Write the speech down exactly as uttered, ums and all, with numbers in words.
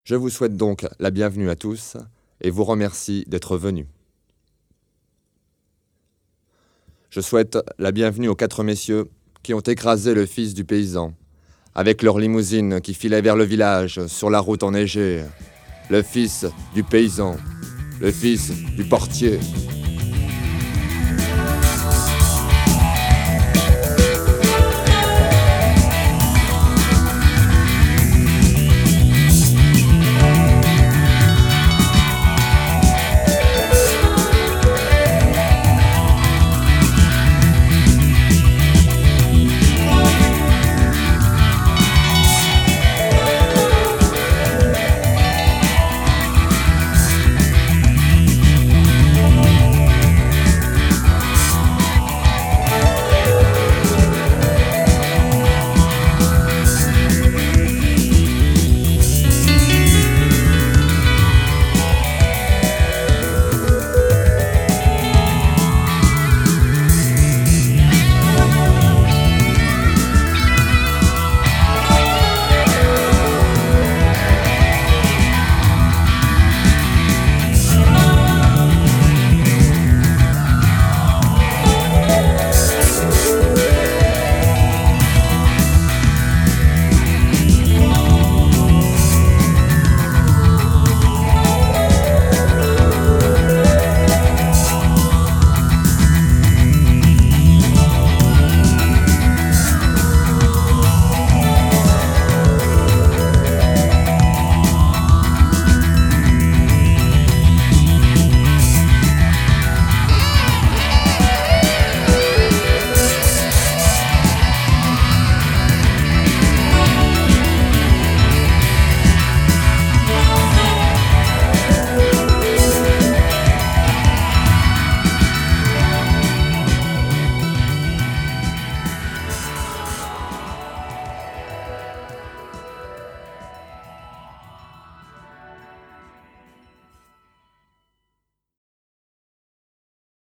Je vous souhaite donc la bienvenue à tous et vous remercie d'être venus. Je souhaite la bienvenue aux quatre messieurs qui ont écrasé le fils du paysan, avec leur limousine qui filait vers le village sur la route enneigée. Le fils du paysan, le fils du portier,